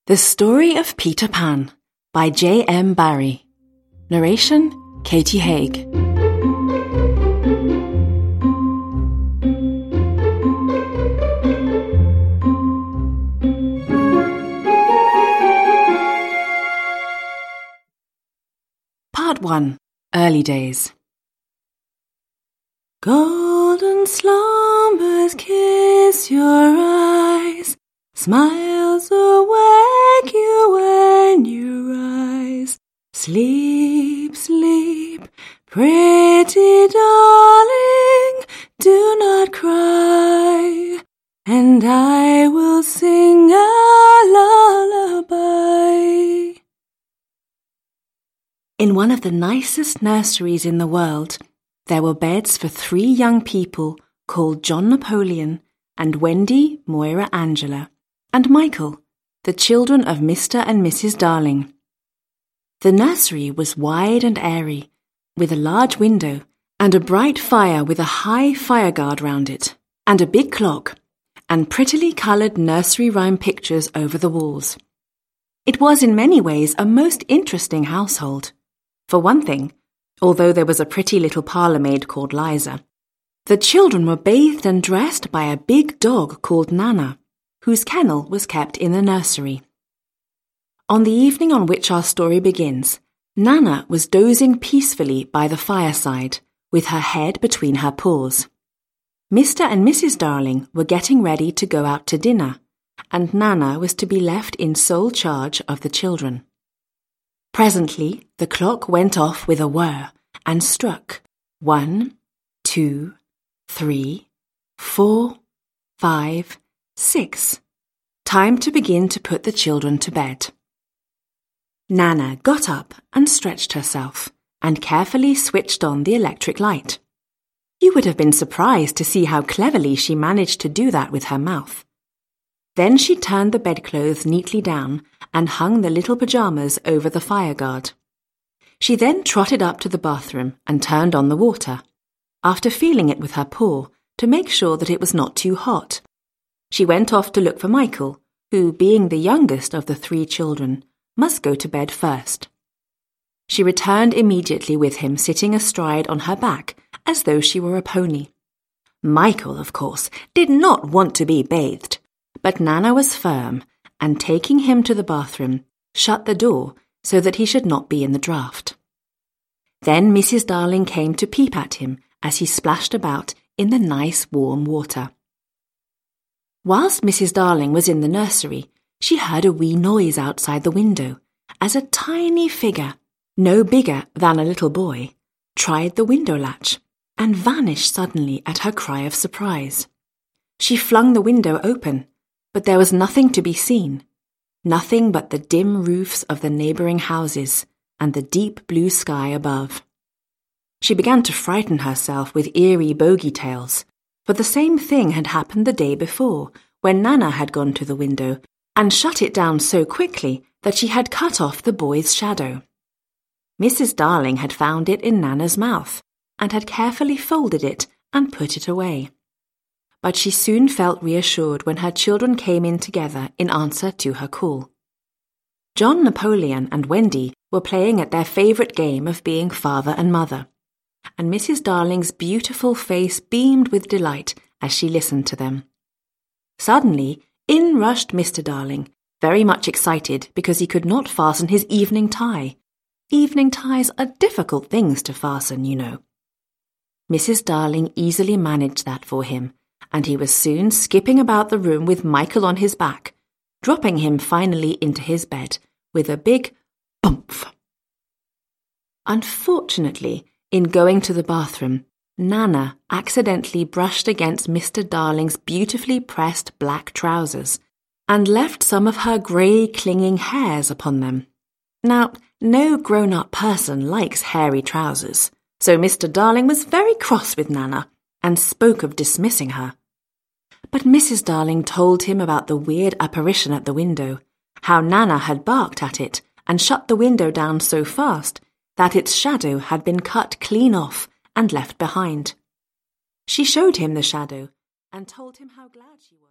The Story of Peter Pan by J. M. Barrie. Narration, Katie Haig. Part 1. Early Days. Golden slumbers kiss your eyes, smiles awake you when you rise. Sleep, sleep, pretty darling, do not cry, and I will sing a lullaby. In one of the nicest nurseries in the world, there were beds for 3 young people called John Napoleon and Wendy, Moira Angela, and Michael, the children of Mr. and Mrs. Darling. The nursery was wide and airy, with a large window and a bright fire with a high fireguard round it, and a big clock, and prettily coloured nursery rhyme pictures over the walls. It was in many ways a most interesting household. For one thing, although there was a pretty little parlour-maid called Liza, the children were bathed and dressed by a big dog called Nana, whose kennel was kept in the nursery. On the evening on which our story begins, Nana was dozing peacefully by the fireside, with her head between her paws. Mr. and Mrs. Darling were getting ready to go out to dinner, and Nana was to be left in sole charge of the children. Presently, the clock went off with a whir and struck 1, 2, 3, 4, 5, 6. Time to begin to put the children to bed. Nana got up and stretched herself and carefully switched on the electric light. You would have been surprised to see how cleverly she managed to do that with her mouth. Then she turned the bedclothes neatly down and hung the little pyjamas over the fireguard. She then trotted up to the bathroom and turned on the water, after feeling it with her paw to make sure that it was not too hot. She went off to look for Michael, who, being the youngest of the 3 children, must go to bed first. She returned immediately with him sitting astride on her back as though she were a pony. Michael, of course, did not want to be bathed, but Nana was firm, and taking him to the bathroom, shut the door so that he should not be in the draught. Then Mrs. Darling came to peep at him as he splashed about in the nice warm water. Whilst Mrs. Darling was in the nursery, she heard a wee noise outside the window, as a tiny figure, no bigger than a little boy, tried the window latch and vanished suddenly at her cry of surprise. She flung the window open, but there was nothing to be seen, nothing but the dim roofs of the neighbouring houses and the deep blue sky above. She began to frighten herself with eerie bogey tales, for the same thing had happened the day before, when Nana had gone to the window and shut it down so quickly that she had cut off the boy's shadow. Mrs. Darling had found it in Nana's mouth and had carefully folded it and put it away. But she soon felt reassured when her children came in together in answer to her call. John Napoleon and Wendy were playing at their favourite game of being father and mother, and Mrs. Darling's beautiful face beamed with delight as she listened to them. Suddenly, in rushed Mr. Darling, very much excited because he could not fasten his evening tie. Evening ties are difficult things to fasten, you know. Mrs. Darling easily managed that for him, and he was soon skipping about the room with Michael on his back, dropping him finally into his bed with a big bump. Unfortunately, in going to the bathroom, Nana accidentally brushed against Mr. Darling's beautifully pressed black trousers and left some of her grey clinging hairs upon them. Now, no grown-up person likes hairy trousers, so Mr. Darling was very cross with Nana and spoke of dismissing her. But Mrs. Darling told him about the weird apparition at the window, how Nana had barked at it and shut the window down so fast that its shadow had been cut clean off and left behind. She showed him the shadow and told him how glad she was.